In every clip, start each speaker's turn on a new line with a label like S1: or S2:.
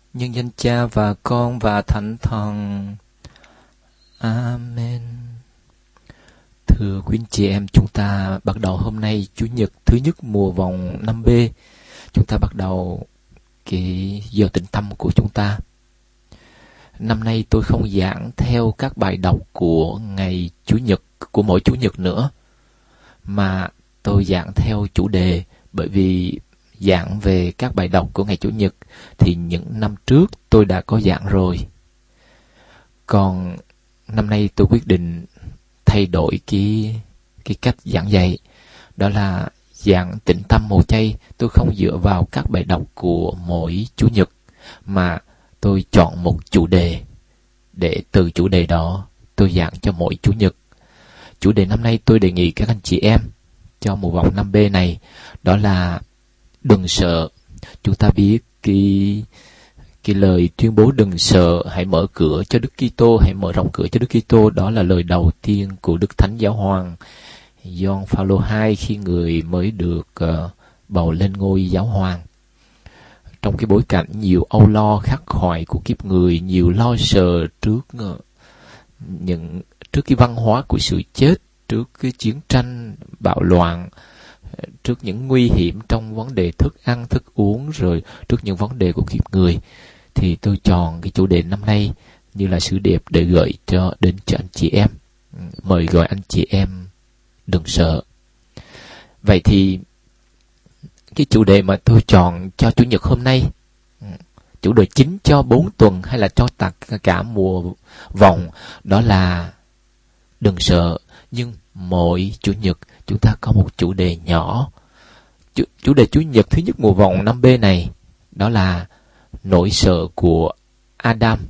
S1: Nhân danh Cha và Con và Thánh Thần. Amen. Thưa quý anh chị em, chúng ta bắt đầu hôm nay Chủ nhật thứ nhất mùa vòng 5B. Chúng ta bắt đầu cái giờ tĩnh tâm của chúng ta. Năm nay tôi không giảng theo các bài đọc của ngày Chủ nhật, của mỗi Chủ nhật nữa, mà tôi giảng theo chủ đề, bởi vì giảng về các bài đọc của ngày Chủ nhật thì những năm trước tôi đã có giảng rồi. Còn năm nay tôi quyết định thay đổi cái cách giảng dạy, đó là giảng tĩnh tâm mầu chay. Tôi không dựa vào các bài đọc của mỗi Chủ nhật, mà tôi chọn một chủ đề, để từ chủ đề đó tôi giảng cho mỗi Chủ nhật. Chủ đề năm nay tôi đề nghị các anh chị em cho mùa vòng 5B này, đó là đừng sợ. Chúng ta biết cái lời tuyên bố đừng sợ, hãy mở cửa cho Đức Kitô, hãy mở rộng cửa cho Đức Kitô, đó là lời đầu tiên của Đức Thánh Giáo Hoàng Gioan Phaolô II khi người mới được bầu lên ngôi giáo hoàng. Trong cái bối cảnh nhiều âu lo khắc khoải của kiếp người, nhiều lo sợ trước cái văn hóa của sự chết, trước cái chiến tranh bạo loạn, trước những nguy hiểm trong vấn đề thức ăn, thức uống, rồi trước những vấn đề của kiếp người, thì tôi chọn cái chủ đề năm nay như là sứ điệp để gửi đến cho anh chị em. Mời gọi anh chị em đừng sợ. Vậy thì cái chủ đề mà tôi chọn cho Chủ nhật hôm nay, chủ đề chính cho 4 tuần hay là cho tất cả mùa vòng, đó là đừng sợ. Nhưng mỗi Chủ nhật chúng ta có một chủ đề nhỏ. Chủ đề Chủ nhật thứ nhất mùa vòng 5B này, đó là nỗi sợ của Adam.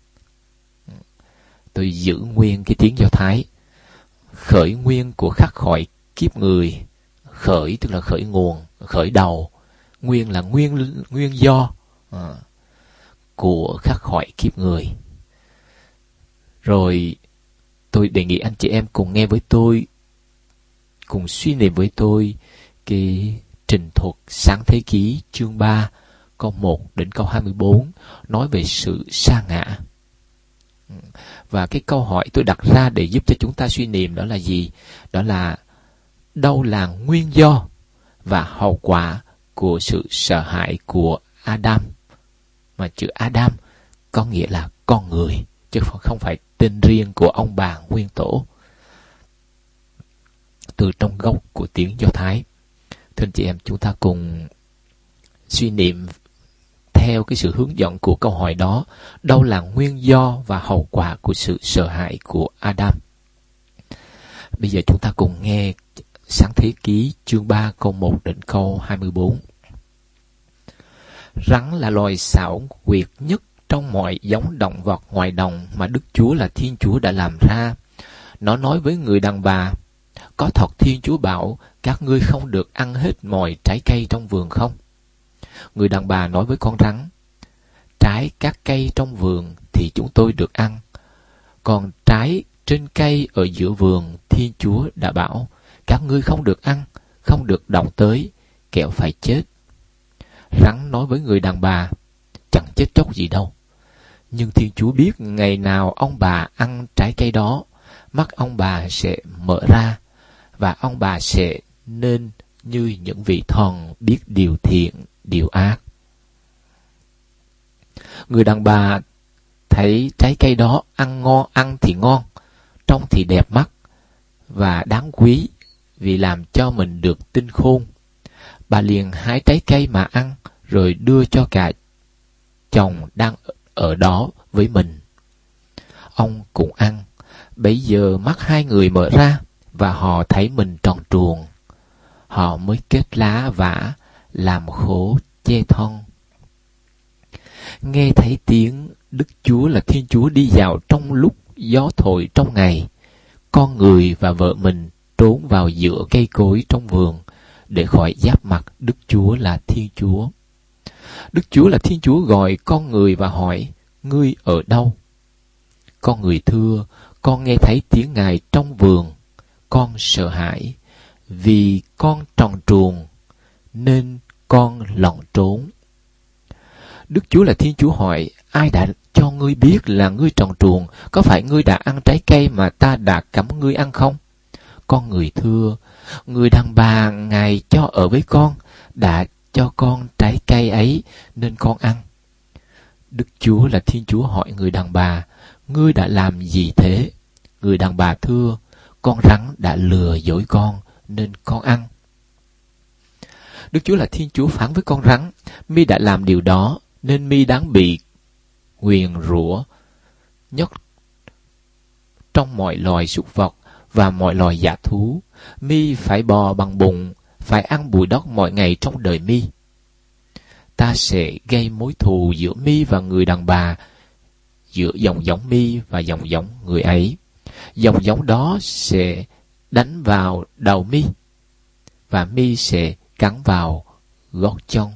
S1: Tôi giữ nguyên cái tiếng Do Thái. Khởi nguyên của khắc khỏi kiếp người. Khởi tức là khởi nguồn, khởi đầu. Nguyên là nguyên do của khắc khỏi kiếp người. Rồi tôi đề nghị anh chị em cùng nghe với tôi, cùng suy niệm với tôi cái trình thuật Sáng Thế Ký chương 3 câu 1 đến câu 24 nói về sự sa ngã. Và cái câu hỏi tôi đặt ra để giúp cho chúng ta suy niệm đó là gì? Đó là đâu là nguyên do và hậu quả của sự sợ hãi của Adam? Mà chữ Adam có nghĩa là con người, chứ không phải tên riêng của ông bà nguyên tổ, từ trong gốc của tiếng Do Thái. Thưa anh chị em, chúng ta cùng suy niệm theo cái sự hướng dẫn của câu hỏi đó. Đâu là nguyên do và hậu quả của sự sợ hãi của Adam? Bây giờ chúng ta cùng nghe Sáng Thế Ký chương 3 câu 1 đến câu 24. Rắn là loài xảo quyệt nhất trong mọi giống động vật ngoài đồng mà Đức Chúa là Thiên Chúa đã làm ra. Nó nói với người đàn bà: có thật Thiên Chúa bảo các ngươi không được ăn hết mọi trái cây trong vườn không? Người đàn bà nói với con rắn: trái các cây trong vườn thì chúng tôi được ăn, còn trái trên cây ở giữa vườn Thiên Chúa đã bảo các ngươi không được ăn, không được động tới, kẻo phải chết. Rắn nói với người đàn bà: chẳng chết chóc gì đâu. Nhưng Thiên Chúa biết ngày nào ông bà ăn trái cây đó, mắt ông bà sẽ mở ra, và ông bà sẽ nên như những vị thần biết điều thiện, điều ác. Người đàn bà thấy trái cây đó ăn thì ngon, trông thì đẹp mắt và đáng quý, vì làm cho mình được tinh khôn. Bà liền hái trái cây mà ăn, rồi đưa cho cả chồng đang ở đó với mình. Ông cũng ăn. Bấy giờ mắt hai người mở ra, và họ thấy mình tròn truồng. Họ mới kết lá vả, làm khố che thân. Nghe thấy tiếng Đức Chúa là Thiên Chúa đi dạo trong lúc gió thổi trong ngày, con người và vợ mình trốn vào giữa cây cối trong vườn để khỏi giáp mặt Đức Chúa là Thiên Chúa. Đức Chúa là Thiên Chúa gọi con người và hỏi: ngươi ở đâu? Con người thưa: con nghe thấy tiếng Ngài trong vườn, con sợ hãi, vì con tròn truồng nên con lẩn trốn. Đức Chúa là Thiên Chúa hỏi, ai đã cho ngươi biết là ngươi trần truồng? Có phải ngươi đã ăn trái cây mà ta đã cấm ngươi ăn không? Con người thưa, người đàn bà Ngài cho ở với con, đã cho con trái cây ấy nên con ăn. Đức Chúa là Thiên Chúa hỏi người đàn bà, ngươi đã làm gì thế? Người đàn bà thưa, con rắn đã lừa dối con nên con ăn. Đức Chúa là Thiên Chúa phán với con rắn, mi đã làm điều đó nên mi đáng bị nguyền rủa nhất trong mọi loài súc vật và mọi loài dã thú. Mi phải bò bằng bùn, phải ăn bụi đất mọi ngày trong đời mi. Ta sẽ gây mối thù giữa mi và người đàn bà, giữa dòng giống mi và dòng giống người ấy. Dòng giống đó sẽ đánh vào đầu mi, và mi sẽ cắn vào gót chân.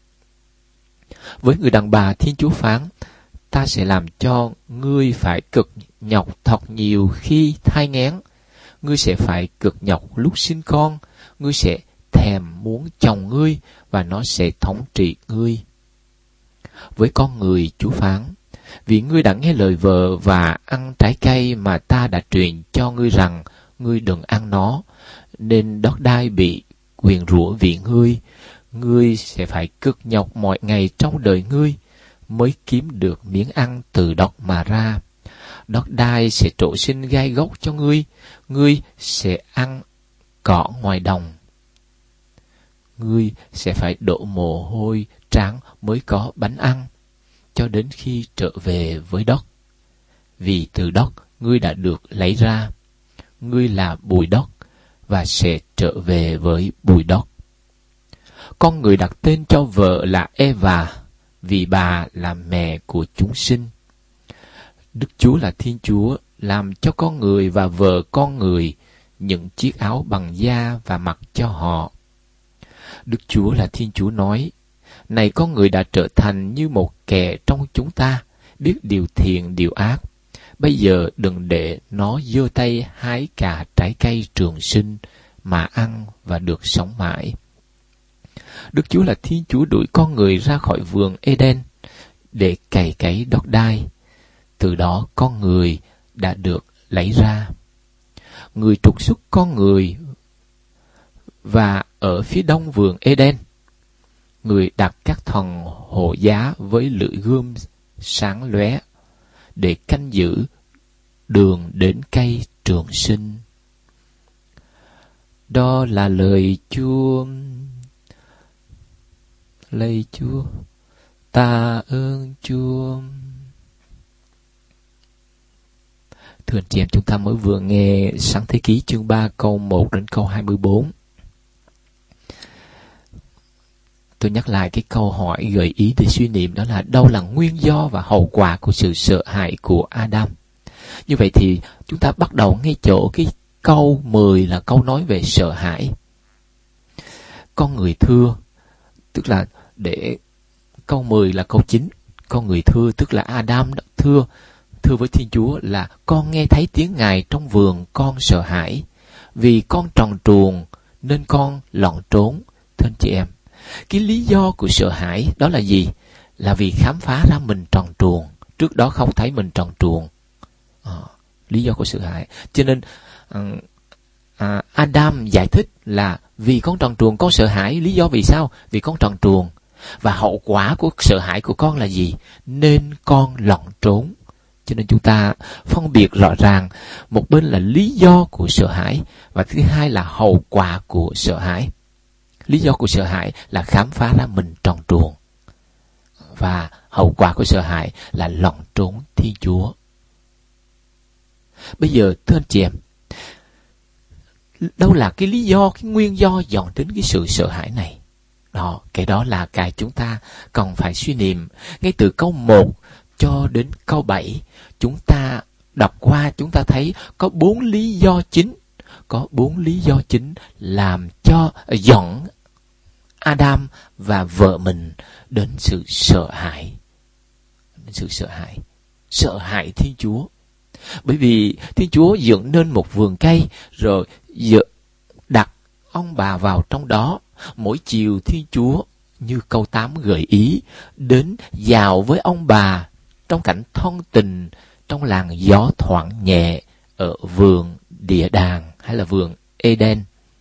S1: Với người đàn bà, Thiên Chúa phán, ta sẽ làm cho ngươi phải cực nhọc thật nhiều khi thai nghén. Ngươi sẽ phải cực nhọc lúc sinh con. Ngươi sẽ thèm muốn chồng ngươi, và nó sẽ thống trị ngươi. Với con người, Chúa phán, vì ngươi đã nghe lời vợ và ăn trái cây mà ta đã truyền cho ngươi rằng ngươi đừng ăn nó, nên đất đai bị nguyền rủa vì ngươi. Ngươi sẽ phải cực nhọc mọi ngày trong đời ngươi, mới kiếm được miếng ăn từ đất mà ra. Đất đai sẽ trổ sinh gai góc cho ngươi, ngươi sẽ ăn cỏ ngoài đồng. Ngươi sẽ phải đổ mồ hôi trán mới có bánh ăn, cho đến khi trở về với đất. Vì từ đất ngươi đã được lấy ra, ngươi là bụi đất, và sẽ trở về với bụi đất. Con người đặt tên cho vợ là Eva, vì bà là mẹ của chúng sinh. Đức Chúa là Thiên Chúa làm cho con người và vợ con người những chiếc áo bằng da và mặc cho họ. Đức Chúa là Thiên Chúa nói, này con người đã trở thành như một kẻ trong chúng ta, biết điều thiện điều ác. Bây giờ đừng để nó giơ tay hái cả trái cây trường sinh mà ăn và được sống mãi. Đức Chúa là Thiên Chúa đuổi con người ra khỏi vườn Eden để cày cấy đất đai. Từ đó con người đã được lấy ra. Người trục xuất con người, và ở phía đông vườn Eden, người đặt các thần hộ giá với lưỡi gươm sáng lóe để canh giữ đường đến cây trường sinh. Đó là lời Chúa. Lạy Chúa, tạ ơn Chúa. Thưa anh chị em, chúng ta mới vừa nghe Sáng Thế Ký chương 3 câu 1 đến câu 24. Tôi nhắc lại cái câu hỏi gợi ý để suy niệm, đó là đâu là nguyên do và hậu quả của sự sợ hãi của Adam. Như vậy thì chúng ta bắt đầu ngay chỗ cái câu 10 là câu nói về sợ hãi. Con người thưa, tức là để câu 10 là câu 9. Con người thưa tức là Adam thưa với Thiên Chúa là con nghe thấy tiếng Ngài trong vườn, con sợ hãi. Vì con tròn truồng nên con lẩn trốn. Thưa anh chị em, cái lý do của sợ hãi đó là gì? Là vì khám phá ra mình tròn truồng. Trước đó không thấy mình tròn truồng. Lý do của sợ hãi. Cho nên Adam giải thích là vì con tròn truồng con sợ hãi. Lý do vì sao? Vì con tròn truồng. Và hậu quả của sợ hãi của con là gì? Nên con lẩn trốn. Cho nên chúng ta phân biệt rõ ràng, một bên là lý do của sợ hãi, và thứ hai là hậu quả của sợ hãi. Lý do của sợ hãi là khám phá ra mình tròn truồng, và hậu quả của sợ hãi là lẩn trốn Thiên Chúa. Bây giờ thưa anh chị em, đâu là cái lý do, cái nguyên do dẫn đến cái sự sợ hãi này? Cái đó là cái chúng ta cần phải suy niệm. Ngay từ câu 1 cho đến câu 7, chúng ta đọc qua, chúng ta thấy có 4 lý do chính. Có 4 lý do chính làm cho dẫn Adam và vợ mình đến sự sợ hãi. Đến sự sợ hãi. Sợ hãi Thiên Chúa. Bởi vì Thiên Chúa dựng nên một vườn cây, rồi đặt ông bà vào trong đó. Mỗi chiều Thiên Chúa như câu 8 gợi ý, đến dạo với ông bà trong cảnh thân tình, trong làn gió thoảng nhẹ ở vườn địa đàng hay là vườn Eden.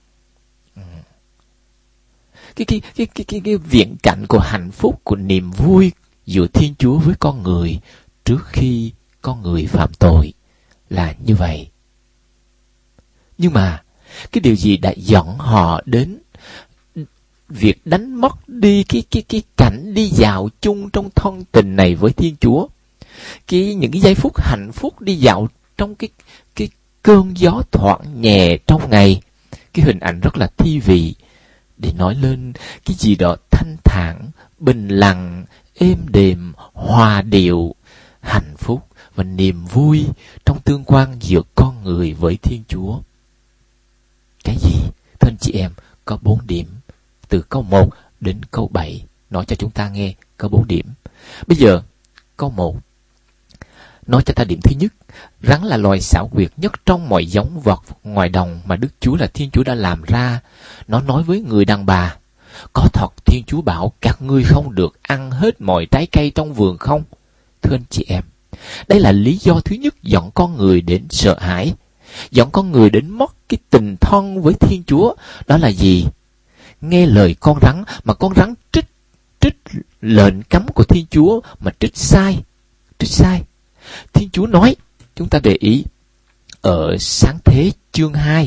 S1: Cái viễn cảnh của hạnh phúc, của niềm vui giữa Thiên Chúa với con người trước khi con người phạm tội là như vậy. Nhưng mà cái điều gì đã dẫn họ đến việc đánh mất đi cái cảnh đi dạo chung trong thân tình này với Thiên Chúa? Những cái giây phút hạnh phúc đi dạo trong cái cơn gió thoảng nhẹ trong ngày, cái hình ảnh rất là thi vị để nói lên cái gì đó thanh thản, bình lặng, êm đềm, hòa điệu, hạnh phúc và niềm vui trong tương quan giữa con người với Thiên Chúa. Cái gì? Thưa anh chị em, có 4 điểm. Từ câu 1 đến câu 7 nói cho chúng ta nghe có 4 điểm. Bây giờ, câu 1 nói cho ta điểm thứ nhất. Rắn là loài xảo quyệt nhất trong mọi giống vật ngoài đồng mà Đức Chúa là Thiên Chúa đã làm ra. Nó nói với người đàn bà: có thật Thiên Chúa bảo các ngươi không được ăn hết mọi trái cây trong vườn không? Thưa anh chị em, đây là lý do thứ nhất dẫn con người đến sợ hãi, dẫn con người đến mất cái tình thân với Thiên Chúa. Đó là gì? Nghe lời con rắn, mà con rắn trích lệnh cấm của Thiên Chúa mà trích sai. Thiên Chúa nói, chúng ta để ý ở Sáng Thế chương 2,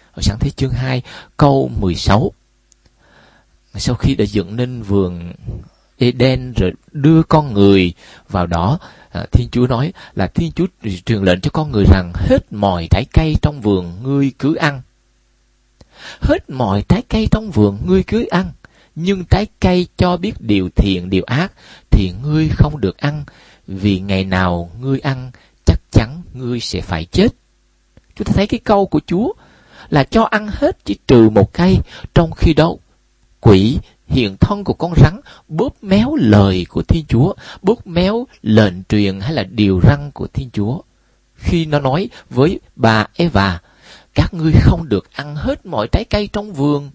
S1: câu 16. Sau khi đã dựng nên vườn Eden rồi đưa con người vào đó, Thiên Chúa nói là Thiên Chúa truyền lệnh cho con người rằng hết mọi trái cây trong vườn ngươi cứ ăn. Hết mọi trái cây trong vườn ngươi cứ ăn, nhưng trái cây cho biết điều thiện điều ác thì ngươi không được ăn, vì ngày nào ngươi ăn chắc chắn ngươi sẽ phải chết. Chúng ta thấy cái câu của Chúa là cho ăn hết chỉ trừ một cây, trong khi đó quỷ hiện thân của con rắn bóp méo lời của Thiên Chúa, bóp méo lệnh truyền hay là điều răn của Thiên Chúa. Khi nó nói với bà Eva, các ngươi không được ăn hết mọi trái cây trong vườn.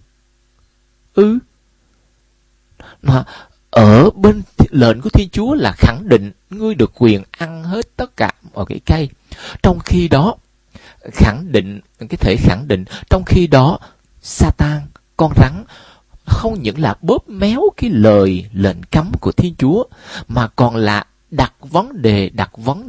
S1: Mà ở bên lệnh của Thiên Chúa là khẳng định ngươi được quyền ăn hết tất cả mọi cái cây. Trong khi đó, trong khi đó, Satan, con rắn, không những là bóp méo cái lời lệnh cấm của Thiên Chúa, mà còn là đặt vấn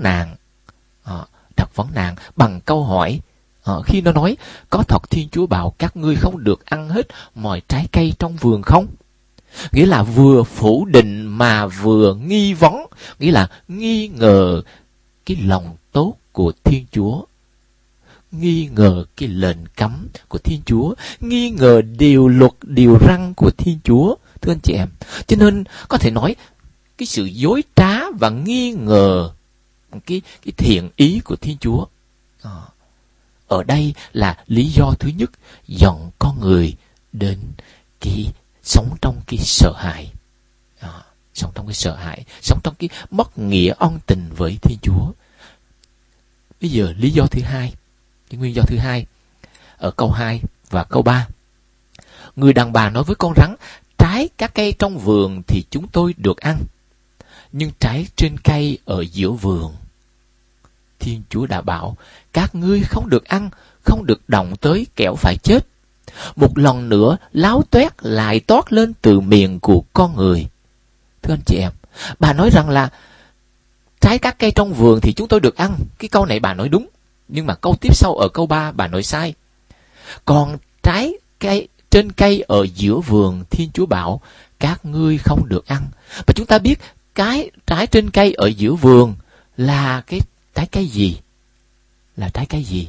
S1: nạn bằng câu hỏi. Khi nó nói, có thật Thiên Chúa bảo các ngươi không được ăn hết mọi trái cây trong vườn không? Nghĩa là vừa phủ định mà vừa nghi vấn, nghĩa là nghi ngờ cái lòng tốt của Thiên Chúa, nghi ngờ cái lệnh cấm của Thiên Chúa, nghi ngờ điều luật, điều răn của Thiên Chúa. Thưa anh chị em, cho nên có thể nói cái sự dối trá và nghi ngờ cái thiện ý của Thiên Chúa. Ở đây là lý do thứ nhất dẫn con người đến sống trong cái sợ hãi, sống trong cái mất nghĩa ân tình với Thiên Chúa. Bây giờ lý do thứ hai, cái nguyên do thứ hai ở câu 2 và câu 3. Người đàn bà nói với con rắn: trái các cây trong vườn thì chúng tôi được ăn, nhưng trái trên cây ở giữa vườn Thiên Chúa đã bảo các ngươi không được ăn, không được động tới kẻo phải chết. Một lần nữa láo toét lại toát lên từ miệng của con người. Thưa anh chị em, bà nói rằng là trái các cây trong vườn thì chúng tôi được ăn. Cái câu này bà nói đúng, nhưng mà câu tiếp sau ở câu 3 bà nói sai. Còn trái cây trên cây ở giữa vườn Thiên Chúa bảo các ngươi không được ăn. Và chúng ta biết cái trái trên cây ở giữa vườn là cái trái cây gì? Là trái cây gì?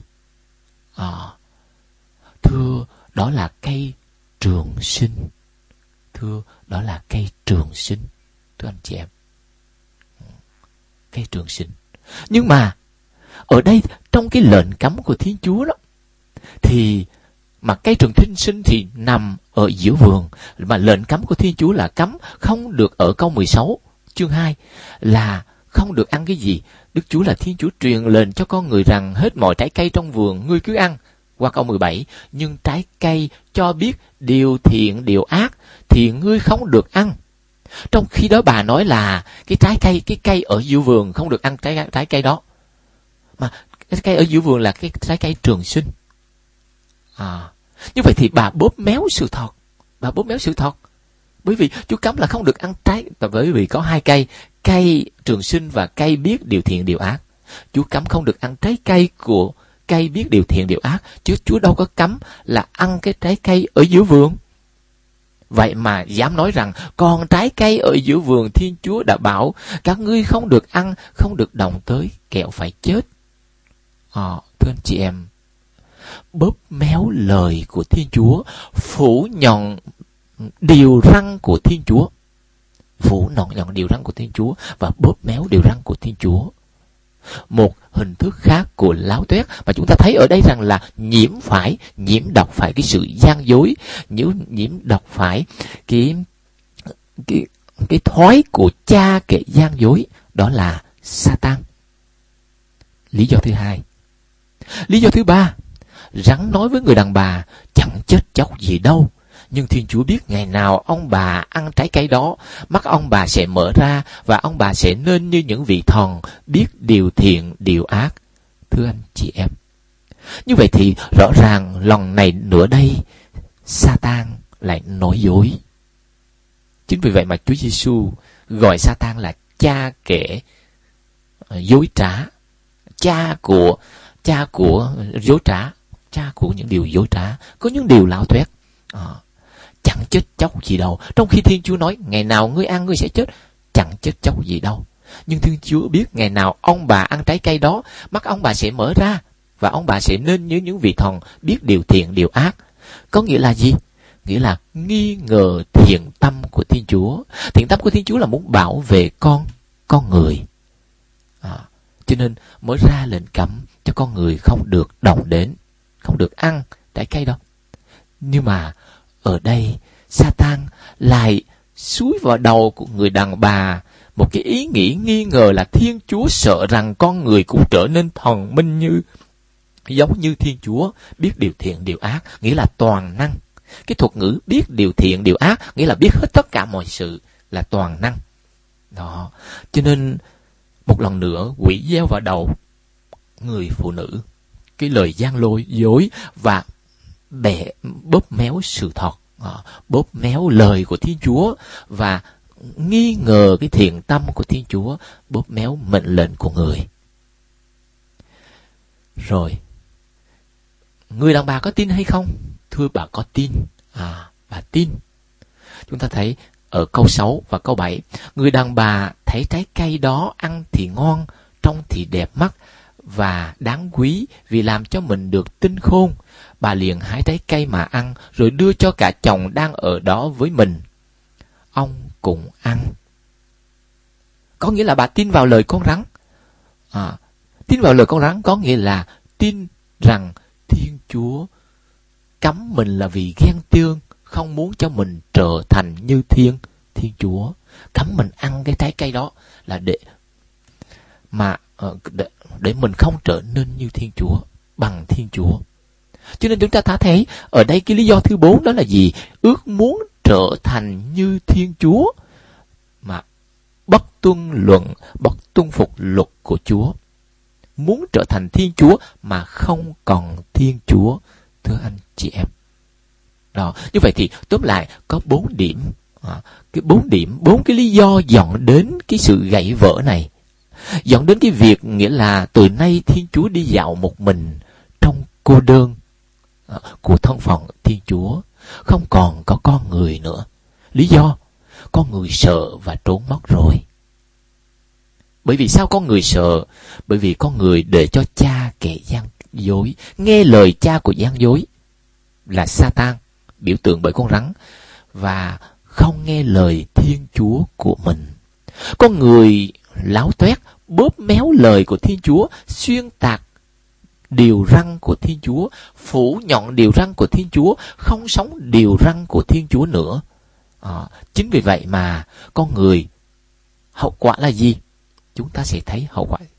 S1: Thưa, đó là cây trường sinh. Thưa, đó là cây trường sinh. Thưa anh chị em, cây trường sinh. Nhưng mà ở đây trong cái lệnh cấm của Thiên Chúa đó, thì mà cây trường sinh thì nằm ở giữa vườn, mà lệnh cấm của Thiên Chúa là cấm không được, ở câu 16 chương 2 là không được ăn cái gì. Đức Chúa là Thiên Chúa truyền lệnh cho con người rằng hết mọi trái cây trong vườn ngươi cứ ăn. Qua câu 17, nhưng trái cây cho biết điều thiện điều ác thì ngươi không được ăn. Trong khi đó bà nói là cái cây ở giữa vườn không được ăn trái cây đó. Mà cái cây ở giữa vườn là cái trái cây trường sinh. Như vậy thì bà bóp méo sự thật. Bà bóp méo sự thật. Bởi vì Chúa cấm là không được ăn trái, bởi vì có hai cây, cây trường sinh và cây biết điều thiện điều ác. Chúa cấm không được ăn trái cây của cây biết điều thiện điều ác, chứ Chúa đâu có cấm là ăn cái trái cây ở giữa vườn. Vậy mà dám nói rằng còn trái cây ở giữa vườn Thiên Chúa đã bảo các ngươi không được ăn, không được động tới, kẻo phải chết. Thưa anh chị em, bóp méo lời của Thiên Chúa, phủ nhận điều răn của Thiên Chúa, phủ nhận điều răn của Thiên Chúa và bóp méo điều răn của Thiên Chúa. Một hình thức khác của láo tuét mà chúng ta thấy ở đây rằng là nhiễm độc phải cái sự gian dối, nhiễm độc phải cái thói của cha kệ gian dối, đó là Sa-tan. Lý do thứ hai. Lý do thứ ba, rắn nói với người đàn bà, chẳng chết chóc gì đâu, nhưng Thiên Chúa biết ngày nào ông bà ăn trái cây đó, mắt ông bà sẽ mở ra và ông bà sẽ nên như những vị thần biết điều thiện điều ác. Thưa anh chị em, như vậy thì rõ ràng lần này nữa đây Sa-tan lại nói dối. Chính vì vậy mà Chúa Giêsu gọi Sa-tan là cha kệ dối trá, cha của dối trá, cha của những điều dối trá, có những điều láo tuét. Chẳng chết chóc gì đâu. Trong khi Thiên Chúa nói ngày nào ngươi ăn ngươi sẽ chết, chẳng chết chóc gì đâu. Nhưng Thiên Chúa biết ngày nào ông bà ăn trái cây đó, mắt ông bà sẽ mở ra và ông bà sẽ nên như những vị thần biết điều thiện điều ác. Có nghĩa là gì? Nghĩa là nghi ngờ thiện tâm của Thiên Chúa. Thiện tâm của Thiên Chúa là muốn bảo vệ con người. Cho nên mới ra lệnh cấm cho con người không được động đến, không được ăn trái cây đó. Nhưng mà ở đây Sa-tan lại xúi vào đầu của người đàn bà một cái ý nghĩ nghi ngờ là Thiên Chúa sợ rằng con người cũng trở nên thần minh giống như Thiên Chúa, biết điều thiện điều ác, nghĩa là toàn năng. Cái thuật ngữ biết điều thiện điều ác nghĩa là biết hết tất cả mọi sự, là toàn năng. Đó. Cho nên một lần nữa quỷ gieo vào đầu người phụ nữ cái lời gian dối và bóp méo sự thật, bóp méo lời của Thiên Chúa và nghi ngờ cái thiện tâm của Thiên Chúa, bóp méo mệnh lệnh của người. Rồi, người đàn bà có tin hay không? Thưa bà có tin. Bà tin. Chúng ta thấy ở câu 6 và câu 7, người đàn bà thấy trái cây đó ăn thì ngon, trông thì đẹp mắt và đáng quý vì làm cho mình được tinh khôn. Bà liền hái trái cây mà ăn, rồi đưa cho cả chồng đang ở đó với mình. Ông cũng ăn. Có nghĩa là bà tin vào lời con rắn. Tin vào lời con rắn có nghĩa là tin rằng Thiên Chúa cấm mình là vì ghen tương, không muốn cho mình trở thành như Thiên Chúa. Cấm mình ăn cái trái cây đó là để mình không trở nên như Thiên Chúa, bằng Thiên Chúa. Cho nên chúng ta thấy ở đây cái lý do thứ 4 đó là gì? Ước muốn trở thành như Thiên Chúa mà bất tuân phục luật của Chúa. Muốn trở thành Thiên Chúa mà không còn Thiên Chúa. Thưa anh chị em. Đó, như vậy thì tóm lại có 4 điểm. Bốn cái lý do dẫn đến cái sự gãy vỡ này. Dẫn đến cái việc nghĩa là từ nay Thiên Chúa đi dạo một mình trong cô đơn của thân phận Thiên Chúa, không còn có con người nữa. Lý do, con người sợ và trốn mất rồi. Bởi vì sao con người sợ? Bởi vì con người để cho cha kẻ gian dối, nghe lời cha của gian dối là Sa-tan, biểu tượng bởi con rắn, và không nghe lời Thiên Chúa của mình. Con người láo toét, bóp méo lời của Thiên Chúa, xuyên tạc điều răn của Thiên Chúa, phủ nhận điều răn của Thiên Chúa, không sống điều răn của Thiên Chúa nữa. Chính vì vậy mà con người, hậu quả là gì? Chúng ta sẽ thấy hậu quả.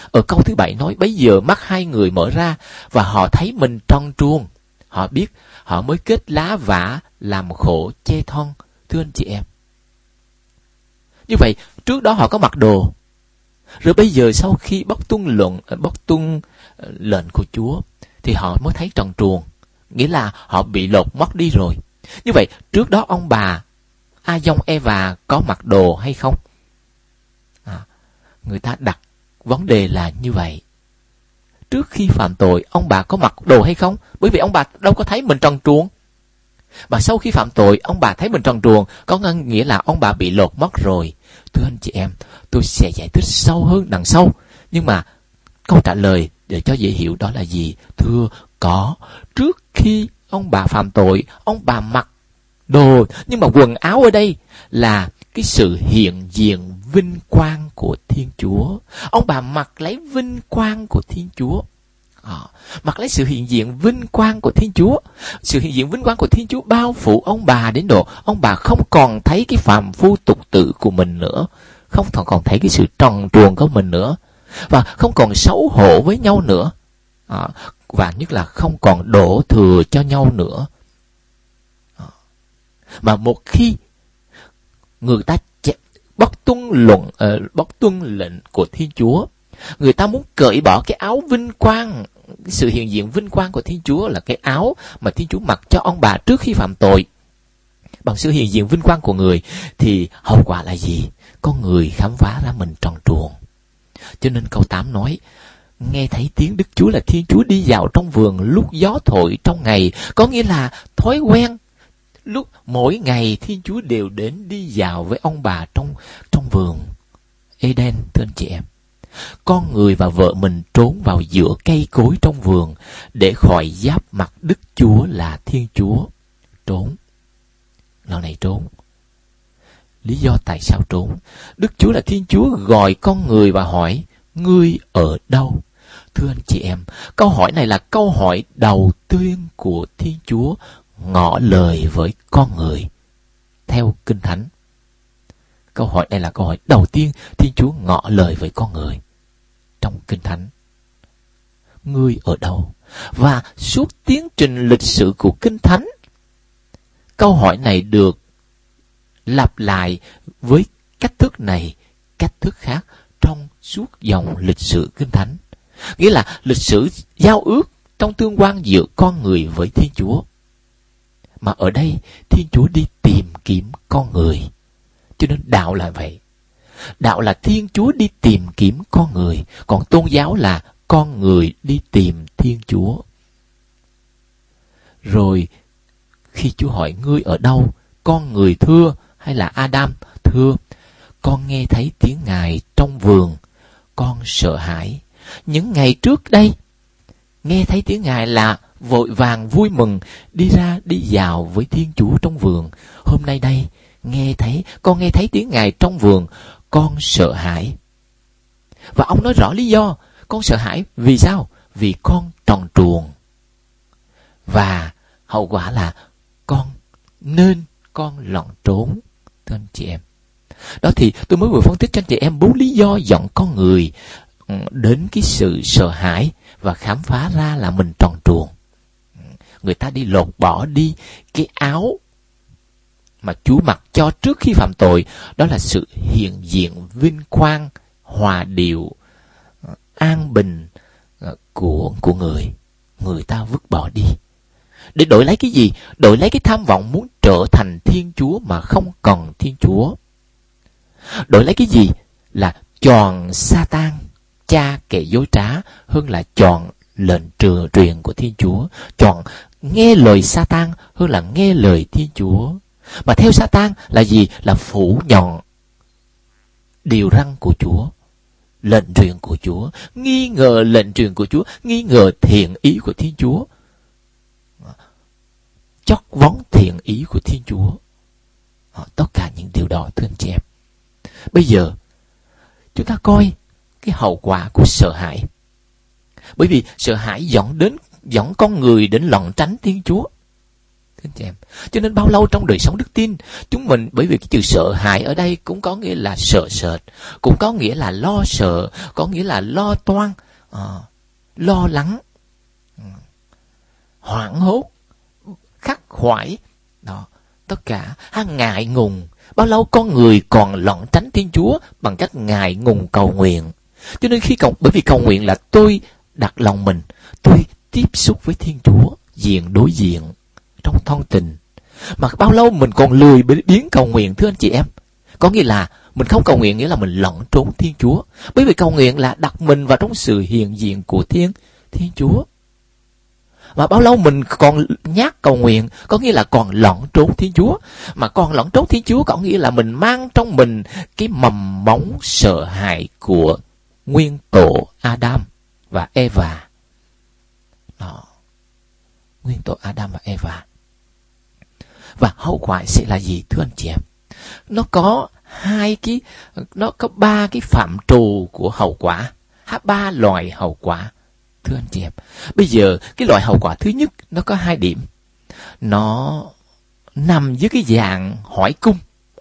S1: Ở câu thứ 7 nói, bấy giờ mắt hai người mở ra và họ thấy mình trần truồng. Họ biết họ mới kết lá vả làm khổ chê thon. Thưa anh chị em, như vậy trước đó họ có mặc đồ, rồi bây giờ sau khi bóc tuân lệnh của Chúa thì họ mới thấy trần truồng, nghĩa là họ bị lột mất đi rồi. Như vậy trước đó ông bà A-dông Eva có mặc đồ hay không? Người ta đặt vấn đề là như vậy. Trước khi phạm tội, ông bà có mặc đồ hay không? Bởi vì ông bà đâu có thấy mình trần truồng. Và sau khi phạm tội, ông bà thấy mình trần truồng, có nghĩa là ông bà bị lột mất rồi. Thưa anh chị em, tôi sẽ giải thích sâu hơn đằng sau. Nhưng mà câu trả lời để cho dễ hiểu đó là gì? Thưa, có. Trước khi ông bà phạm tội, ông bà mặc đồ. Nhưng mà quần áo ở đây là cái sự hiện diện vinh quang của Thiên Chúa. Ông bà mặc lấy vinh quang của Thiên Chúa. Mặc lấy sự hiện diện vinh quang của Thiên Chúa. Sự hiện diện vinh quang của Thiên Chúa bao phủ ông bà đến độ ông bà không còn thấy cái phàm phu tục tự của mình nữa, không còn thấy cái sự trần truồng của mình nữa, và không còn xấu hổ với nhau nữa, và nhất là không còn đổ thừa cho nhau nữa. Mà một khi người ta bóc tuân lệnh của Thiên Chúa, người ta muốn cởi bỏ cái áo vinh quang, cái sự hiện diện vinh quang của Thiên Chúa là cái áo mà Thiên Chúa mặc cho ông bà trước khi phạm tội. Bằng sự hiện diện vinh quang của người thì hậu quả là gì? Con người khám phá ra mình trần truồng. Cho nên câu 8 nói, nghe thấy tiếng Đức Chúa là Thiên Chúa đi dạo trong vườn lúc gió thổi trong ngày, có nghĩa là thói quen. Lúc mỗi ngày Thiên Chúa đều đến đi dạo với ông bà trong vườn Eden. Thưa anh chị em, con người và vợ mình trốn vào giữa cây cối trong vườn để khỏi giáp mặt Đức Chúa là Thiên Chúa. Trốn. Lần này trốn. Lý do tại sao trốn? Đức Chúa là Thiên Chúa gọi con người và hỏi, ngươi ở đâu? Thưa anh chị em, câu hỏi này là câu hỏi đầu tiên của Thiên Chúa ngỏ lời với con người. Theo Kinh Thánh, câu hỏi này là câu hỏi đầu tiên Thiên Chúa ngỏ lời với con người trong Kinh Thánh. Ngươi ở đâu? Và suốt tiến trình lịch sử của Kinh Thánh, câu hỏi này được lặp lại với cách thức này, cách thức khác trong suốt dòng lịch sử Kinh Thánh. Nghĩa là lịch sử giao ước trong tương quan giữa con người với Thiên Chúa. Mà ở đây Thiên Chúa đi tìm kiếm con người. Cho nên đạo là vậy. Đạo là Thiên Chúa đi tìm kiếm con người, còn tôn giáo là con người đi tìm Thiên Chúa. Rồi khi Chúa hỏi ngươi ở đâu, con người thưa, hay là Adam thưa, con nghe thấy tiếng Ngài trong vườn, con sợ hãi. Những ngày trước đây, nghe thấy tiếng Ngài là vội vàng vui mừng đi ra đi dạo với Thiên Chúa trong vườn. Hôm nay đây, con nghe thấy tiếng Ngài trong vườn, con sợ hãi. Và ông nói rõ lý do con sợ hãi vì sao? Vì con trần truồng. Và hậu quả là con lẩn trốn. Thưa anh chị em, đó thì tôi mới vừa phân tích cho anh chị em 4 lý do dẫn con người đến cái sự sợ hãi và khám phá ra là mình trần truồng. Người ta đi lột bỏ đi cái áo mà Chúa mặc cho trước khi phạm tội, đó là sự hiện diện vinh quang, hòa điệu, an bình của người. Người ta vứt bỏ đi để đổi lấy cái gì? Đổi lấy cái tham vọng muốn trở thành Thiên Chúa mà không cần Thiên Chúa. Đổi lấy cái gì? Là chọn Sa-tan, cha kẻ dối trá, hơn là chọn lệnh truyền của Thiên Chúa. Chọn nghe lời Sa-tan hơn là nghe lời Thiên Chúa. Mà theo Sa-tan là gì? Là phủ nhận điều răn của Chúa, lệnh truyền của Chúa, nghi ngờ lệnh truyền của Chúa, nghi ngờ thiện ý của Thiên Chúa, chót vấn thiện ý của Thiên Chúa. Tất cả những điều đó, thưa anh chị em. Bây giờ chúng ta coi cái hậu quả của sợ hãi. Bởi vì sợ hãi dẫn con người đến lẩn tránh Thiên Chúa. Thưa anh chị em, cho nên bao lâu trong đời sống đức tin, chúng mình, bởi vì cái chữ sợ hãi ở đây cũng có nghĩa là sợ sệt, cũng có nghĩa là lo sợ, có nghĩa là lo toan, lo lắng, hoảng hốt, khắc khoải, đó, tất cả ngại ngùng. Bao lâu con người còn lẩn tránh Thiên Chúa bằng cách ngại ngùng cầu nguyện. Cho nên bởi vì cầu nguyện là tôi đặt lòng mình, tôi tiếp xúc với Thiên Chúa diện đối diện trong thân tình. Mà bao lâu mình còn lười biếng cầu nguyện, thưa anh chị em. Có nghĩa là mình không cầu nguyện nghĩa là mình lẩn trốn Thiên Chúa. Bởi vì cầu nguyện là đặt mình vào trong sự hiện diện của Thiên Chúa. Mà bao lâu mình còn nhát cầu nguyện, có nghĩa là còn lẩn trốn Thiên Chúa. Mà còn lẩn trốn Thiên Chúa có nghĩa là mình mang trong mình cái mầm móng sợ hãi của nguyên tổ Adam và Eva. Đó. Nguyên tổ Adam và Eva. Và hậu quả sẽ là gì, thưa anh chị em? Nó có ba cái phạm trù của hậu quả, 3 loại hậu quả, thưa anh chị em. Bây giờ cái loại hậu quả thứ nhất nó có 2 điểm. Nó nằm dưới cái dạng hỏi cung,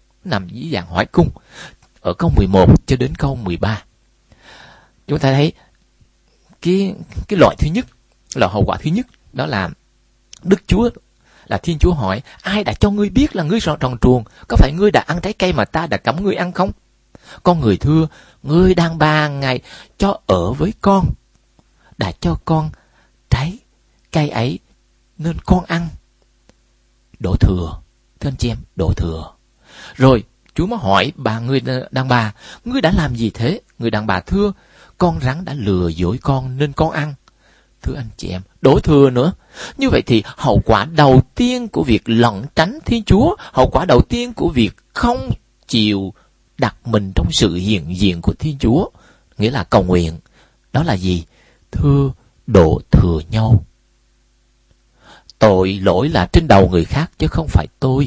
S1: ở câu 11 cho đến câu 13. Chúng ta thấy cái loại thứ nhất, loại hậu quả thứ nhất đó là Đức Chúa, là Thiên Chúa hỏi: ai đã cho ngươi biết là ngươi tròn truồng? Có phải ngươi đã ăn trái cây mà ta đã cấm ngươi ăn không? Con người thưa: ngươi đàn bà Ngài cho ở với con, đã cho con trái cây ấy nên con ăn. Đổ thừa, thưa anh chị em, đổ thừa. Rồi Chúa mới hỏi người đàn bà: ngươi đã làm gì thế? Người đàn bà thưa: con rắn đã lừa dối con nên con ăn. Thưa anh chị em, đổ thừa nữa. Như vậy thì hậu quả đầu tiên của việc lẩn tránh Thiên Chúa, hậu quả đầu tiên của việc không chịu đặt mình trong sự hiện diện của Thiên Chúa, nghĩa là cầu nguyện, đó là gì? Thưa, đổ thừa nhau. Tội lỗi là trên đầu người khác chứ không phải tôi.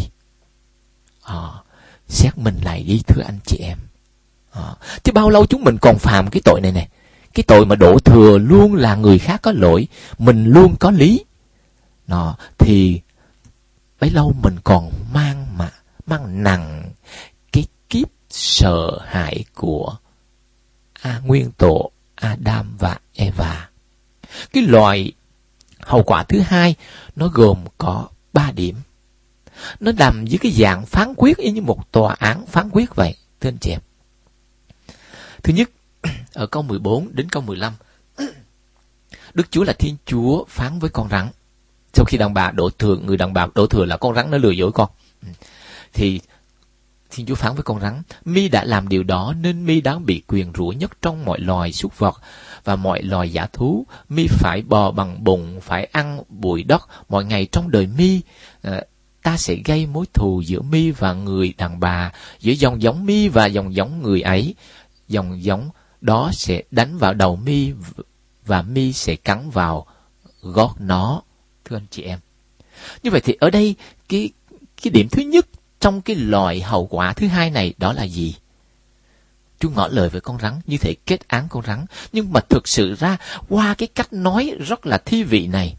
S1: Xét mình lại đi, thưa anh chị em. Chứ bao lâu chúng mình còn phạm cái tội này nè. Cái tội mà đổ thừa luôn là người khác có lỗi, mình luôn có lý. Thì bấy lâu mình còn mang nặng cái kiếp sợ hãi của nguyên tổ Adam và Eva. Cái loại hậu quả thứ hai nó gồm có 3 điểm. Nó nằm dưới cái dạng phán quyết y như một tòa án phán quyết vậy, thưa anh chị em. Thứ nhất, ở câu 14 đến câu 15, Đức Chúa là Thiên Chúa phán với con rắn. Sau khi người đàn bà đổ thừa là con rắn nó lừa dối con, thì Thiên Chúa phán với con rắn: mi đã làm điều đó nên mi đáng bị nguyền rủa nhất trong mọi loài súc vật và mọi loài dã thú. Mi phải bò bằng bùn, phải ăn bụi đất mọi ngày trong đời mi. Ta sẽ gây mối thù giữa mi và người đàn bà, giữa dòng giống mi và dòng giống người ấy. Dòng giống đó sẽ đánh vào đầu mi và mi sẽ cắn vào gót nó. Thưa anh chị em, như vậy thì ở đây cái điểm thứ nhất trong cái loại hậu quả thứ hai này đó là gì? Chúa ngỏ lời với con rắn, như thể kết án con rắn. Nhưng mà thực sự ra qua cái cách nói rất là thi vị này,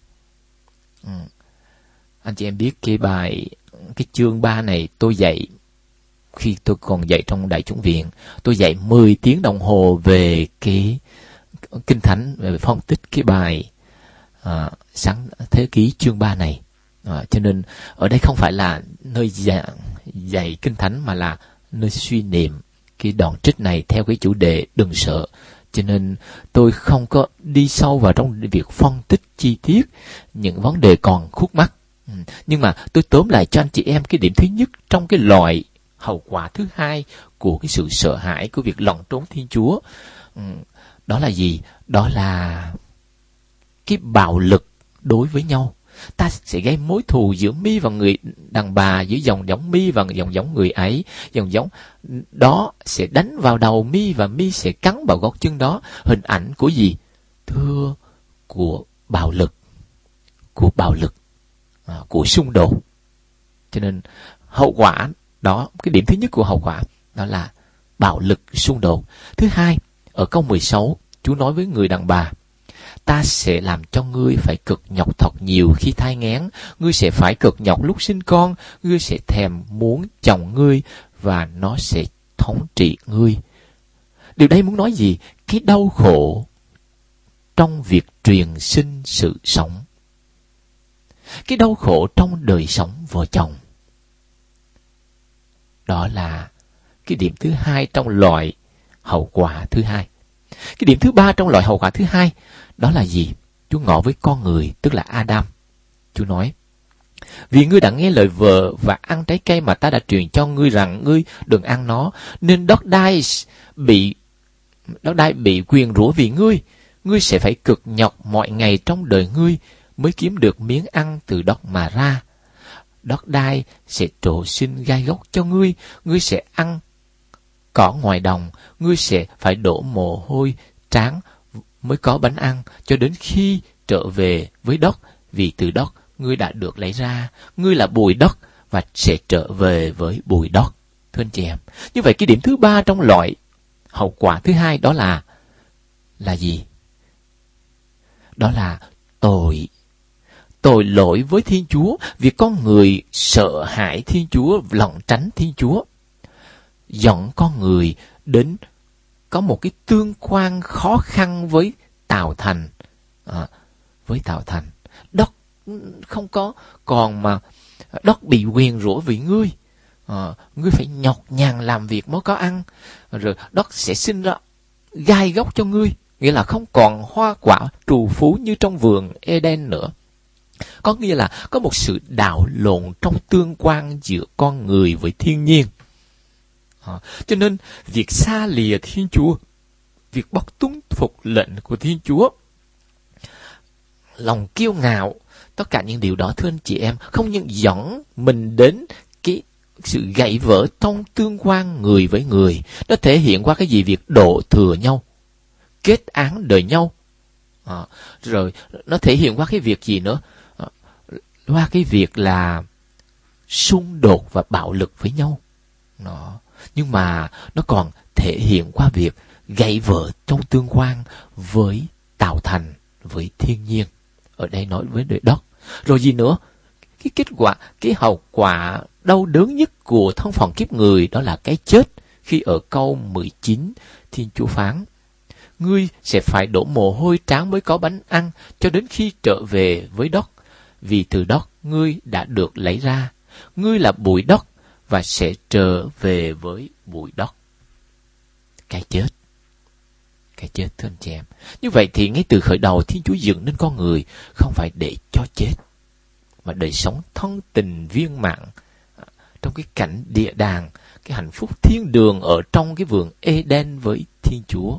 S1: anh chị em biết cái chương 3 này tôi dạy khi tôi còn dạy trong Đại Chủng Viện. Tôi dạy 10 tiếng đồng hồ về cái Kinh Thánh, về phân tích cái bài Sáng Thế Ký chương 3 này. Cho nên ở đây không phải là nơi dạy Kinh Thánh mà là nơi suy niệm cái đoạn trích này theo cái chủ đề đừng sợ. Cho nên tôi không có đi sâu vào trong việc phân tích chi tiết những vấn đề còn khúc mắc. Nhưng mà tôi tóm lại cho anh chị em cái điểm thứ nhất trong cái loại hậu quả thứ hai của cái sự sợ hãi của việc lẩn trốn Thiên Chúa. Đó là gì? Đó là cái bạo lực đối với nhau. Ta sẽ gây mối thù giữa mi và người đàn bà, giữa dòng giống mi và dòng giống người ấy. Dòng giống đó sẽ đánh vào đầu mi và mi sẽ cắn vào gót chân đó. Hình ảnh của gì? Thưa, của bạo lực, của xung đột. Cho nên hậu quả đó, cái điểm thứ nhất của hậu quả đó là bạo lực, xung đột. Thứ hai, ở câu 16, Chúa nói với người đàn bà: ta sẽ làm cho ngươi phải cực nhọc thật nhiều khi thai nghén, ngươi sẽ phải cực nhọc lúc sinh con, ngươi sẽ thèm muốn chồng ngươi và nó sẽ thống trị ngươi. Điều đây muốn nói gì? Cái đau khổ trong việc truyền sinh sự sống, cái đau khổ trong đời sống vợ chồng. Đó là cái điểm thứ hai trong loại hậu quả thứ hai. Cái điểm thứ ba trong loại hậu quả thứ hai, đó là gì? Chúa ngỏ với con người, tức là Adam. Chúa nói, vì ngươi đã nghe lời vợ và ăn trái cây mà ta đã truyền cho ngươi rằng ngươi đừng ăn nó, nên đất đai bị nguyền rủa vì ngươi. Ngươi sẽ phải cực nhọc mọi ngày trong đời ngươi mới kiếm được miếng ăn từ đất mà ra. Đất đai sẽ trổ sinh gai góc cho ngươi, ngươi sẽ ăn cỏ ngoài đồng, ngươi sẽ phải đổ mồ hôi trán mới có bánh ăn, cho đến khi trở về với đất, vì từ đất ngươi đã được lấy ra. Ngươi là bụi đất và sẽ trở về với bụi đất. Thưa anh chị em, như vậy cái điểm thứ ba trong loại hậu quả thứ hai đó là gì? Đó là tội lỗi với Thiên Chúa, vì con người sợ hãi Thiên Chúa, lẩn tránh Thiên Chúa, dẫn con người đến có một cái tương quan khó khăn với tạo thành. Đất không có còn mà đất bị nguyền rủa vì ngươi. Ngươi phải nhọc nhằn làm việc mới có ăn, rồi đất sẽ sinh ra gai góc cho ngươi, nghĩa là không còn hoa quả trù phú như trong vườn Eden nữa. Có nghĩa là có một sự đảo lộn trong tương quan giữa con người với thiên nhiên. Cho nên việc xa lìa Thiên Chúa, việc bất tuân phục lệnh của Thiên Chúa, lòng kiêu ngạo, tất cả những điều đó thưa anh chị em, không những dẫn mình đến cái sự gãy vỡ trong tương quan người với người, nó thể hiện qua cái gì? Việc đổ thừa nhau, kết án đời nhau. Rồi nó thể hiện qua cái việc gì nữa? Qua cái việc là xung đột và bạo lực với nhau. Nhưng mà nó còn thể hiện qua việc gãy vỡ trong tương quan với tạo thành, với thiên nhiên. Ở đây nói với đời đất. Rồi gì nữa? Cái kết quả, cái hậu quả đau đớn nhất của thân phận kiếp người, đó là cái chết. Khi ở câu 19, Thiên Chúa phán, ngươi sẽ phải đổ mồ hôi trán mới có bánh ăn, cho đến khi trở về với đất, vì từ đất ngươi đã được lấy ra. Ngươi là bụi đất và sẽ trở về với bụi đất. Cái chết thưa anh chị em. Như vậy thì ngay từ khởi đầu Thiên Chúa dựng nên con người không phải để cho chết, mà đời sống thân tình viên mãn trong cái cảnh địa đàng, cái hạnh phúc thiên đường ở trong cái vườn Eden với Thiên Chúa.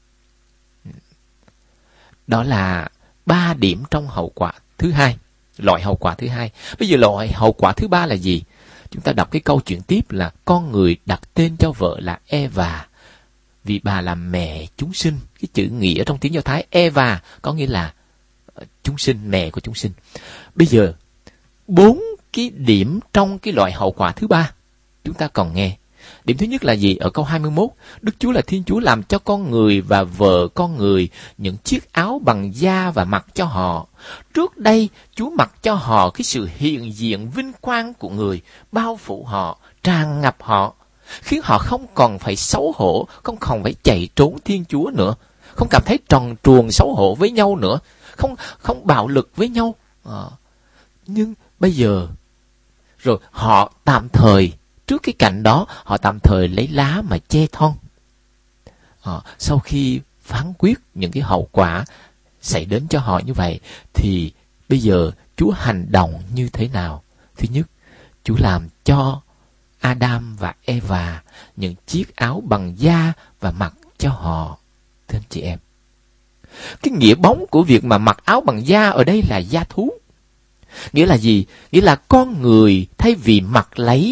S1: Đó là 3 điểm trong hậu quả thứ hai, loại hậu quả thứ hai. Bây giờ loại hậu quả thứ ba là gì? Chúng ta đọc cái câu chuyện tiếp là con người đặt tên cho vợ là Eva, vì bà là mẹ chúng sinh. Cái chữ nghĩa trong tiếng Do Thái Eva có nghĩa là chúng sinh, mẹ của chúng sinh. Bây giờ 4 cái điểm trong cái loại hậu quả thứ ba chúng ta còn nghe. Điểm thứ nhất là gì? Ở câu 21, Đức Chúa là Thiên Chúa làm cho con người và vợ con người những chiếc áo bằng da và mặc cho họ. Trước đây Chúa mặc cho họ cái sự hiện diện vinh quang của người, bao phủ họ, tràn ngập họ, khiến họ không còn phải xấu hổ, không còn phải chạy trốn Thiên Chúa nữa, không cảm thấy trần truồng xấu hổ với nhau nữa, không bạo lực với nhau. Nhưng bây giờ rồi họ tạm thời, trước cái cảnh đó, họ tạm thời lấy lá mà che thân. Sau khi phán quyết những cái hậu quả xảy đến cho họ như vậy, thì bây giờ Chúa hành động như thế nào? Thứ nhất, Chúa làm cho Adam và Eva những chiếc áo bằng da và mặc cho họ. Thưa anh chị em, cái nghĩa bóng của việc mà mặc áo bằng da ở đây là da thú. Nghĩa là gì? Nghĩa là con người thay vì mặc lấy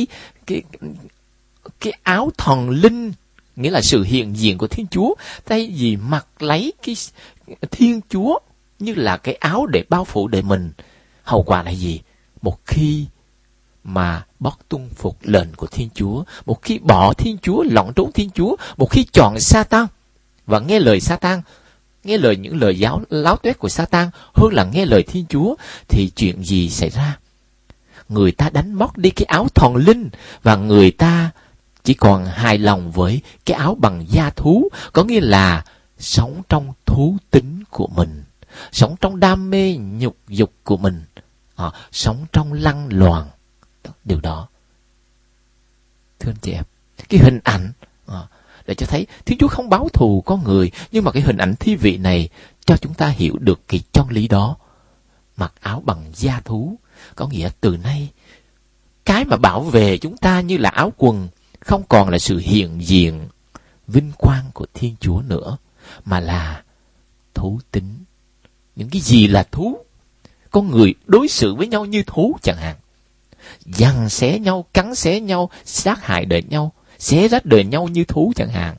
S1: cái áo thần linh, nghĩa là sự hiện diện của Thiên Chúa, thay vì mặc lấy cái Thiên Chúa như là cái áo để bao phủ đời mình, hậu quả là gì? Một khi mà bất tuân phục lệnh của Thiên Chúa, một khi bỏ Thiên Chúa, lẩn trốn Thiên Chúa, một khi chọn Sa-tan và nghe lời Sa-tan, nghe lời những lời giáo láo tuét của Sa-tan hơn là nghe lời Thiên Chúa, thì chuyện gì xảy ra? Người ta đánh mất đi cái áo thần linh, và người ta chỉ còn hài lòng với cái áo bằng da thú, có nghĩa là sống trong thú tính của mình, sống trong đam mê nhục dục của mình, sống trong lăng loàn. Điều đó, thưa anh chị em, cái hình ảnh để cho thấy Thiên Chúa không báo thù con người, nhưng mà cái hình ảnh thi vị này cho chúng ta hiểu được cái chân lý đó. Mặc áo bằng da thú, có nghĩa từ nay cái mà bảo vệ chúng ta như là áo quần không còn là sự hiện diện vinh quang của Thiên Chúa nữa, mà là thú tính. Những cái gì là thú? Con người đối xử với nhau như thú chẳng hạn, giằng xé nhau, cắn xé nhau, sát hại đời nhau, xé rách đời nhau như thú chẳng hạn.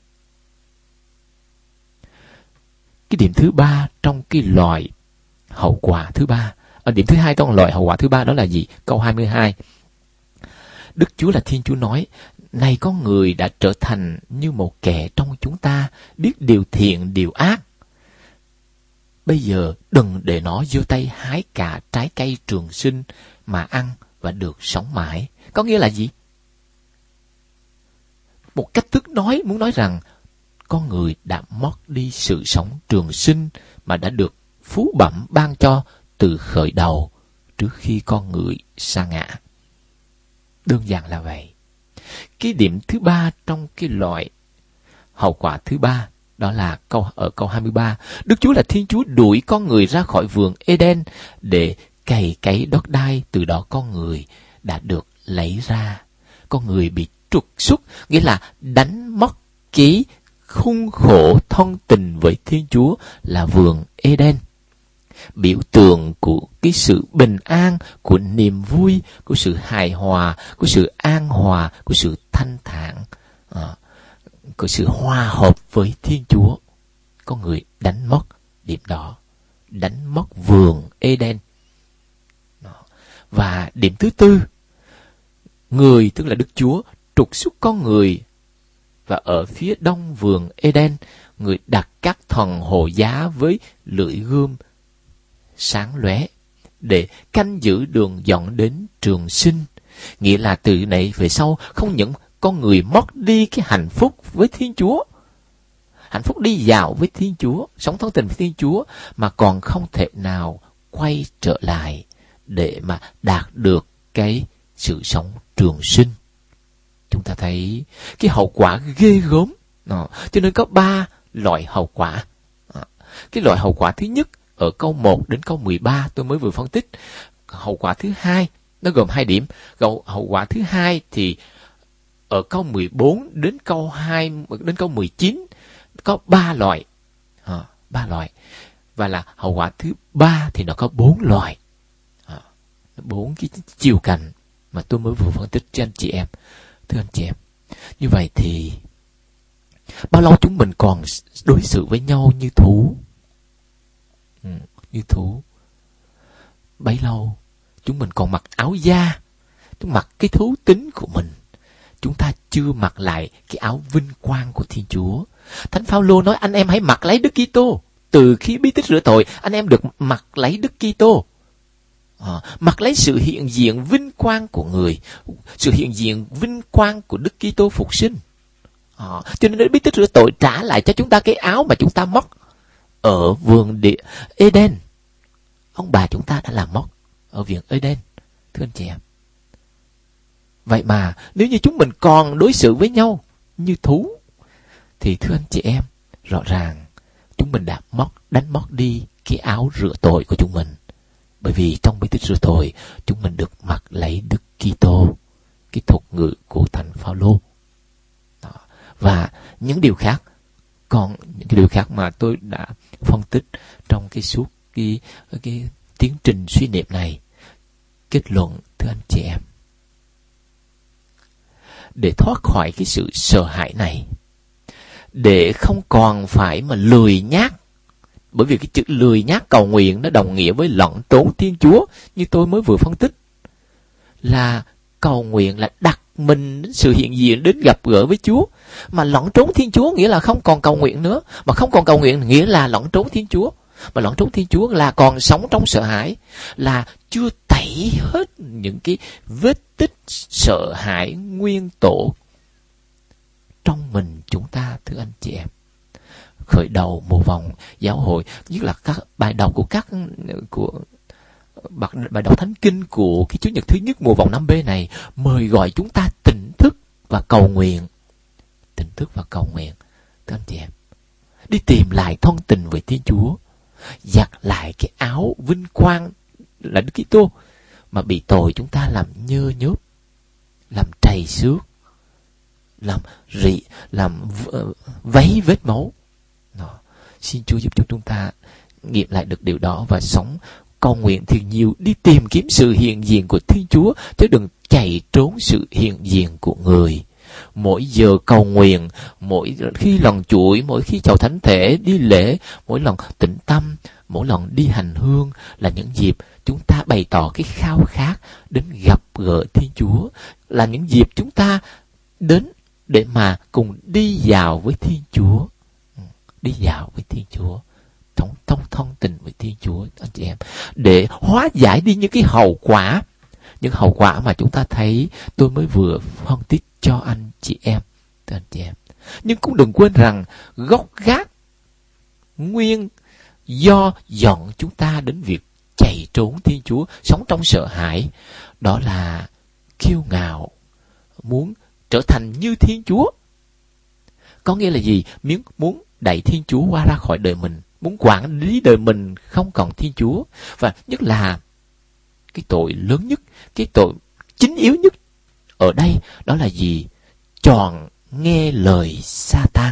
S1: Cái điểm thứ ba trong cái loại hậu quả thứ ba, điểm thứ hai trong loại hậu quả thứ ba đó là gì? Câu 22. Đức Chúa là Thiên Chúa nói: này con người đã trở thành như một kẻ trong chúng ta, biết điều thiện điều ác. Bây giờ đừng để nó giơ tay hái cả trái cây trường sinh mà ăn và được sống mãi. Có nghĩa là gì? Một cách thức nói, muốn nói rằng con người đã mất đi sự sống trường sinh mà đã được phú bẩm ban cho từ khởi đầu, trước khi con người sa ngã. Đơn giản là vậy. Cái điểm thứ ba trong cái loại hậu quả thứ ba đó là ở câu 23. Đức Chúa là Thiên Chúa đuổi con người ra khỏi vườn Eden để cày cấy đất đai, từ đó con người đã được lấy ra. Con người bị trục xuất, nghĩa là đánh mất cái khung khổ thân tình với Thiên Chúa là vườn Eden. Biểu tượng của cái sự bình an, của niềm vui, của sự hài hòa, của sự an hòa, của sự thanh thản, của sự hòa hợp với Thiên Chúa. Con người đánh mất điểm đó, đánh mất vườn Eden. Và điểm thứ tư, người tức là Đức Chúa trục xuất con người, và ở phía đông vườn Eden, người đặt các thần hộ giá với lưỡi gươm sáng lóe để canh giữ đường dẫn đến trường sinh. Nghĩa là từ này về sau, không những con người mất đi cái hạnh phúc với Thiên Chúa, hạnh phúc đi dạo với Thiên Chúa, sống thân tình với Thiên Chúa, mà còn không thể nào quay trở lại để mà đạt được cái sự sống trường sinh. Chúng ta thấy cái hậu quả ghê gớm. Cho nên có 3 loại hậu quả. Cái loại hậu quả thứ nhất ở câu 1 đến câu 13 tôi mới vừa phân tích. Hậu quả thứ hai nó gồm 2 điểm. Hậu quả thứ hai thì ở câu 14 đến câu 19 có 3 loại. 3 loại. Và là hậu quả thứ 3 thì nó có 4 loại. 4 cái chiều cạnh mà tôi mới vừa phân tích cho anh chị em. Thưa anh chị em, như vậy thì bao lâu chúng mình còn đối xử với nhau như thú? Như thú. Bấy lâu chúng mình còn mặc áo da, chúng mặc cái thú tính của mình. Chúng ta chưa mặc lại cái áo vinh quang của Thiên Chúa. Thánh Phao-lô nói anh em hãy mặc lấy Đức Kitô. Từ khi bí tích rửa tội, anh em được mặc lấy Đức Kitô. Mặc lấy sự hiện diện vinh quang của người, sự hiện diện vinh quang của Đức Kitô phục sinh. Cho nên bí tích rửa tội trả lại cho chúng ta cái áo mà chúng ta mất ở vườn Eden. Ông bà chúng ta đã làm mất ở vườn Eden, thưa anh chị em. Vậy mà nếu như chúng mình còn đối xử với nhau như thú, thì thưa anh chị em, rõ ràng chúng mình đã đánh mất đi cái áo rửa tội của chúng mình. Bởi vì trong bí tích rửa tội, chúng mình được mặc lấy Đức Kitô, cái thuật ngữ của Thánh Phao-lô. Và những điều khác, còn những cái điều khác mà tôi đã phân tích trong cái suốt cái tiến trình suy niệm này. Kết luận, thưa anh chị em, để thoát khỏi cái sự sợ hãi này, để không còn phải mà lười nhác, bởi vì cái chữ lười nhác cầu nguyện nó đồng nghĩa với lẩn trốn Thiên Chúa, như tôi mới vừa phân tích, là cầu nguyện là đặt mình đến sự hiện diện, đến gặp gỡ với Chúa. Mà lẩn trốn Thiên Chúa nghĩa là không còn cầu nguyện nữa. Mà không còn cầu nguyện nghĩa là lẩn trốn Thiên Chúa. Mà lẩn trốn Thiên Chúa là còn sống trong sợ hãi, là chưa tẩy hết những cái vết tích sợ hãi nguyên tổ trong mình chúng ta, thưa anh chị em. Khởi đầu mùa vòng giáo hội, nhất là các bài đọc của bài đọc thánh kinh của cái Chủ nhật thứ nhất mùa vòng 5B này mời gọi chúng ta tỉnh thức và cầu nguyện. Tỉnh thức và cầu nguyện, thưa anh chị em. Đi tìm lại thân tình với Thiên Chúa, giặt lại cái áo vinh quang là Đức Kitô mà bị tội chúng ta làm nhơ nhớp, làm trầy xước, làm vấy vết máu. Đó. Xin Chúa giúp cho chúng ta nghiệm lại được điều đó và sống cầu nguyện thiệt nhiều, đi tìm kiếm sự hiện diện của Thiên Chúa, chứ đừng chạy trốn sự hiện diện của người. Mỗi giờ cầu nguyện, mỗi khi lần chuỗi, mỗi khi chầu thánh thể, đi lễ, mỗi lần tĩnh tâm, mỗi lần đi hành hương là những dịp chúng ta bày tỏ cái khao khát đến gặp gỡ Thiên Chúa, là những dịp chúng ta đến để mà cùng đi dạo với Thiên Chúa, đi dạo với Thiên Chúa, thông tình với Thiên Chúa, anh chị em, để hóa giải đi những cái hậu quả, mà chúng ta thấy tôi mới vừa phân tích cho anh chị em, Nhưng cũng đừng quên rằng gốc gác nguyên do dẫn chúng ta đến việc chạy trốn Thiên Chúa, sống trong sợ hãi, đó là kiêu ngạo, muốn trở thành như Thiên Chúa. Có nghĩa là gì? Muốn đẩy Thiên Chúa qua ra khỏi đời mình, muốn quản lý đời mình không còn Thiên Chúa. Và nhất là cái tội lớn nhất, cái tội chính yếu nhất ở đây, đó là gì? Chọn nghe lời Sa-tan,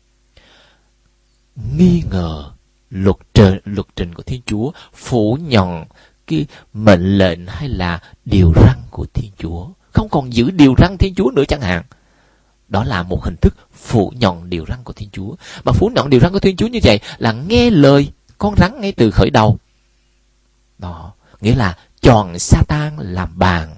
S1: nghi ngờ luật trình của Thiên Chúa, phủ nhận cái mệnh lệnh hay là điều răn của Thiên Chúa, không còn giữ điều răn Thiên Chúa nữa chẳng hạn. Đó là một hình thức phủ nhận điều răn của Thiên Chúa. Mà phủ nhận điều răn của Thiên Chúa như vậy là nghe lời con rắn ngay từ khởi đầu. Đó, nghĩa là chọn Sa-tan làm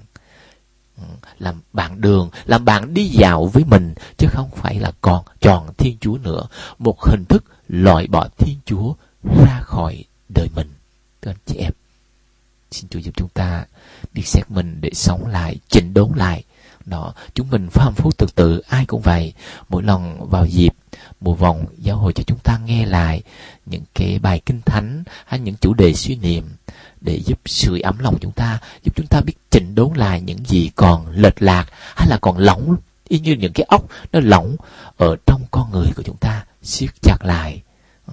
S1: bạn đường, làm bạn đi dạo với mình, chứ không phải là còn chọn Thiên Chúa nữa. Một hình thức loại bỏ Thiên Chúa ra khỏi đời mình. Thưa anh chị em, xin Chúa giúp chúng ta biết xét mình để sống lại, chỉnh đốn lại. Đó, chúng mình phàm phu tục tử ai cũng vậy. Mỗi lần vào dịp mùa vòng giáo hội cho chúng ta nghe lại những cái bài kinh thánh hay những chủ đề suy niệm để giúp sưởi ấm lòng chúng ta, giúp chúng ta biết chỉnh đốn lại những gì còn lệch lạc hay là còn lỏng, y như những cái ốc nó lỏng ở trong con người của chúng ta, siết chặt lại.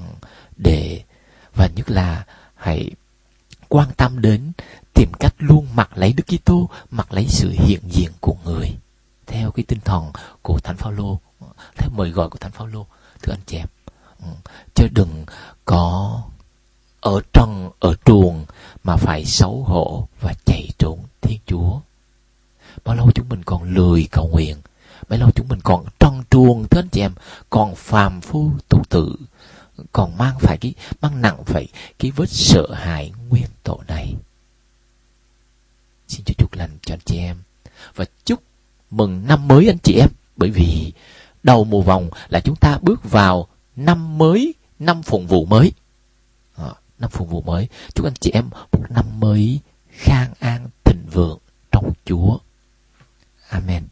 S1: Và nhất là hãy quan tâm đến tìm cách luôn mặc lấy Đức Kitô, mặc lấy sự hiện diện của người, theo cái tinh thần của Thánh Phaolô, theo mời gọi của Thánh Phaolô, thưa anh chị em. Chứ đừng có ở trần ở truồng mà phải xấu hổ và chạy trốn Thiên Chúa. Bao lâu chúng mình còn lười cầu nguyện, bao lâu chúng mình còn trần truồng, thưa anh chị em, còn phàm phu tục tử, còn mang nặng phải cái vết sợ hãi nguyên tội này. Xin Chúa chúc lành cho anh chị em và chúc mừng năm mới anh chị em, bởi vì đầu mùa vòng là chúng ta bước vào năm mới, năm phụng vụ mới. Năm phụng vụ mới. Chúc anh chị em một năm mới khang an thịnh vượng trong Chúa. Amen.